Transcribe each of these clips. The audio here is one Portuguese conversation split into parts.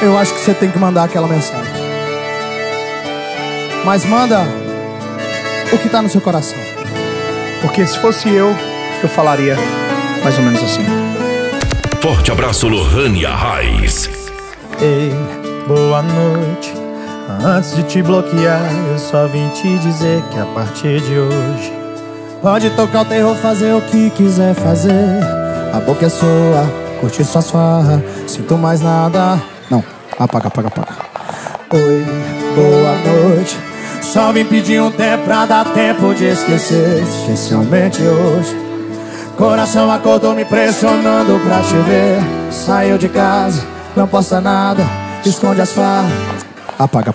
eu acho que você tem que mandar aquela mensagem. Mas manda o que tá no seu coração. Porque se fosse eu falaria mais ou menos assim. Forte abraço, Lohane Arraes. Ei, boa noite. Antes de te bloquear, eu só vim te dizer que a partir de hoje pode tocar o terror, fazer o que quiser fazer. A boca é sua, curte suas farras. Sinto mais nada. Não, apaga. Oi, boa noite. Só vim pedir um tempo pra dar tempo de esquecer. Especialmente hoje. Coração acordou me pressionando pra te ver. Saiu de casa, não posta nada, esconde as farras. Apaga.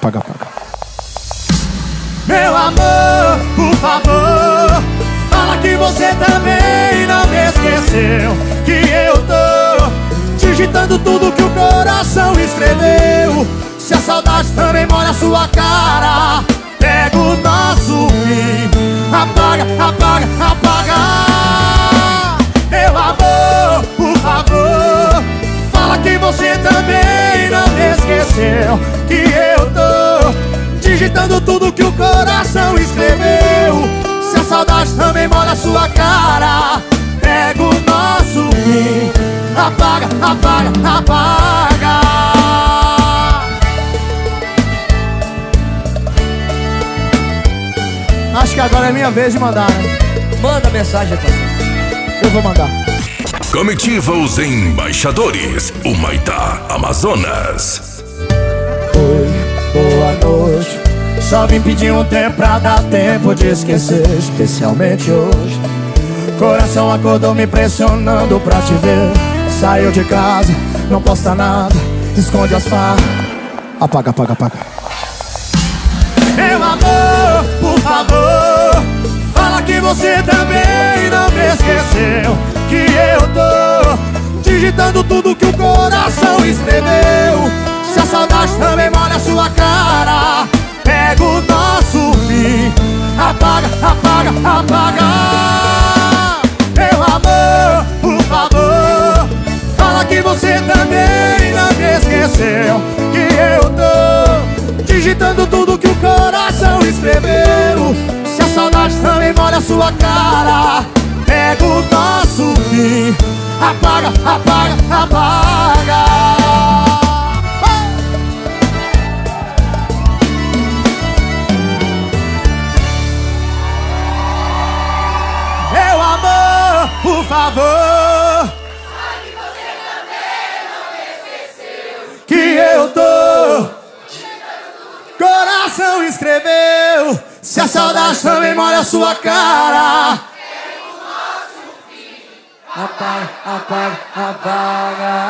Meu amor, por favor, fala que você também não me esqueceu. Que eu tô digitando tudo que o coração escreveu. Se a saudade também molha a sua cara, pega o nosso fim. Apaga. Meu amor, por favor, fala que você também não me esqueceu. Que eu tô digitando tudo que o coração escreveu. Se a saudade também molha a sua cara, pega o nosso fim. Apaga. Acho que agora é minha vez de mandar, né? Manda mensagem, parceiro. Eu vou mandar. Comitiva Os Embaixadores, Humaitá, Amazonas. Oi, boa noite. Só vim pedir um tempo pra dar tempo de esquecer. Especialmente hoje. Coração acordou me pressionando pra te ver. Saiu de casa, não posta nada, esconde as farras. Apaga. Meu amor, por favor, fala que você também não me esqueceu. Que eu tô digitando tudo que o coração escreveu. Se a saudade também molha a sua cara, pega o nosso fim. Apaga. Meu amor, por favor, fala que você também não me esqueceu. Que eu tô digitando tudo que o coração escreveu. Se a saudade também molha a sua cara, pega o nosso fim. Apaga. Meu amor, por favor, fala que você também não me esqueceu. que eu tô coração escreveu. Se a saudade também molha a sua cara, É o nosso fim. apaga.